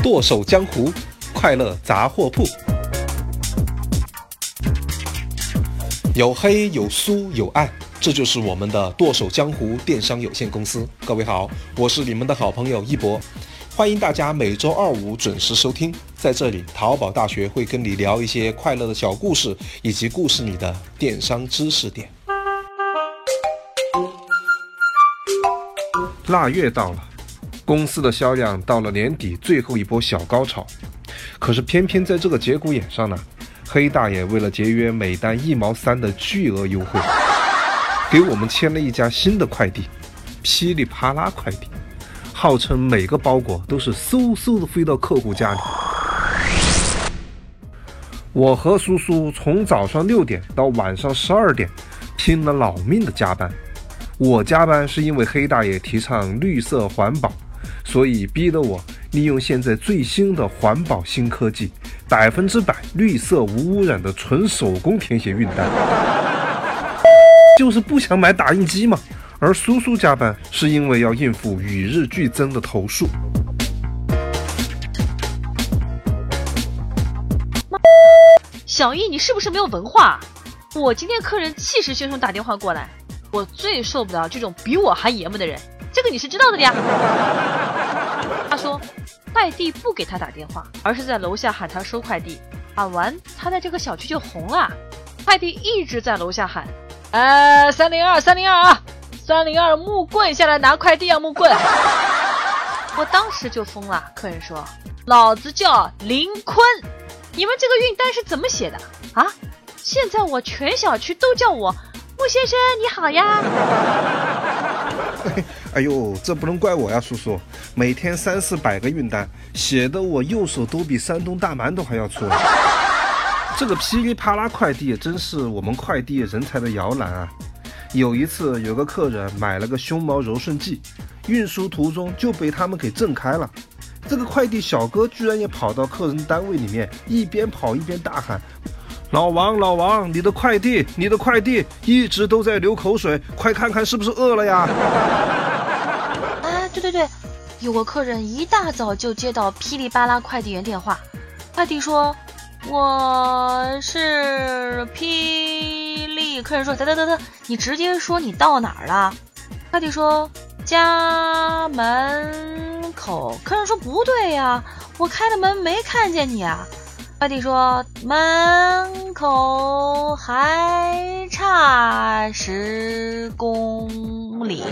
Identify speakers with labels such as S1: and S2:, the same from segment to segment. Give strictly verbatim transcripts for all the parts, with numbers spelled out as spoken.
S1: 剁手江湖，快乐杂货铺。有黑有酥有暗，这就是我们的剁手江湖电商有限公司。各位好，我是你们的好朋友一博，欢迎大家每周二五准时收听。在这里，淘宝大学会跟你聊一些快乐的小故事，以及故事里的电商知识点。腊月到了，公司的销量到了年底最后一波小高潮，可是偏偏在这个节骨眼上呢，黑大爷为了节约每单一毛三的巨额优惠，给我们签了一家新的快递，噼里啪啦快递，号称每个包裹都是嗖嗖的飞到客户家里。我和叔叔从早上六点到晚上十二点拼了老命的加班。我加班是因为黑大爷提倡绿色环保，所以逼得我利用现在最新的环保新科技，百分之百绿色无污染的纯手工填写运单，就是不想买打印机嘛。而叔叔加班是因为要应付与日俱增的投诉。
S2: 小易，你是不是没有文化？我今天客人气势汹汹打电话过来，我最受不了这种比我还爷们的人，这个你是知道的呀。他说快递不给他打电话，而是在楼下喊他收快递，喊完他在这个小区就红了。快递一直在楼下喊，呃三零二三零二啊，三零二木棍下来拿快递啊，木棍。我当时就疯了，客人说老子叫林坤，你们这个运单是怎么写的啊？现在我全小区都叫我穆先生你好呀。
S1: 哎呦，这不能怪我呀，叔叔，每天三四百个运单，写的我右手都比山东大馒头还要粗。这个噼里啪啦快递真是我们快递人才的摇篮啊。有一次有个客人买了个胸毛柔顺剂，运输途中就被他们给震开了。这个快递小哥居然也跑到客人单位里面，一边跑一边大喊，老王老王，你的快递你的快递一直都在流口水，快看看是不是饿了呀。
S2: 啊对对对，有个客人一大早就接到噼里啪啦快递员电话，快递说我是霹雳，客人说得得得得，你直接说你到哪儿了。快递说家门口，客人说不对呀，我开了门没看见你啊。快递说门口还差十公里。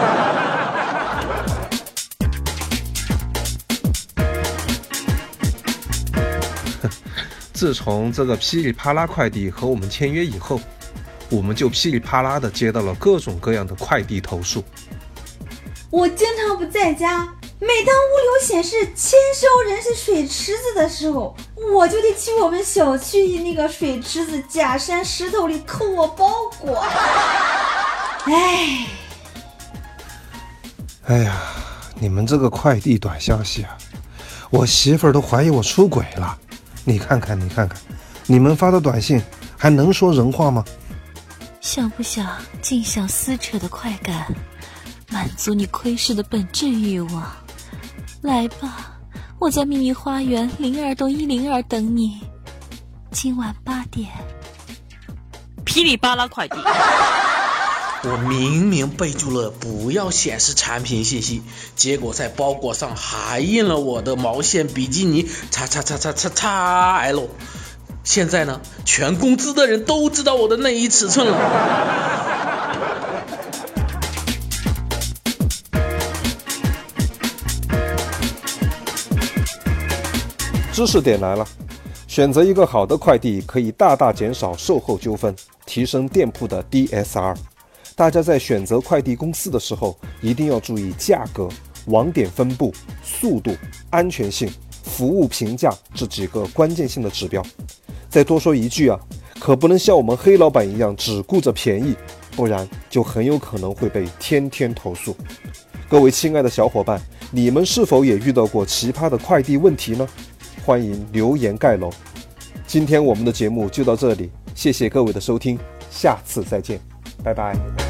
S2: 自从这个噼里啪啦快递和我们签约以后，我们就噼里啪啦的接到了各种各样的快递投诉。
S3: 我经常不在家，每当物流显示签收人是水池子的时候，我就得去我们小区那个水池子假山石头里抠我包裹。哎，
S1: 哎呀，你们这个快递短消息啊，我媳妇儿都怀疑我出轨了。你看看你看看，你们发的短信还能说人话吗？
S4: 想不想尽享撕扯的快感，满足你窥视的本质欲望？来吧，我在秘密花园零二栋一零二等你，今晚八点。
S2: 噼里啪啦快递。
S5: 我明明备注了不要显示产品信息，结果在包裹上还印了我的毛线比基尼叉叉叉叉叉叉 L。现在呢，全公司的人都知道我的内衣尺寸了。
S1: 知识点来了，选择一个好的快递可以大大减少售后纠纷，提升店铺的 D S R。 大家在选择快递公司的时候，一定要注意价格、网点分布、速度、安全性、服务评价这几个关键性的指标。再多说一句啊，可不能像我们黑老板一样只顾着便宜，不然就很有可能会被天天投诉。各位亲爱的小伙伴，你们是否也遇到过奇葩的快递问题呢？欢迎留言盖楼。今天我们的节目就到这里，谢谢各位的收听，下次再见，拜拜。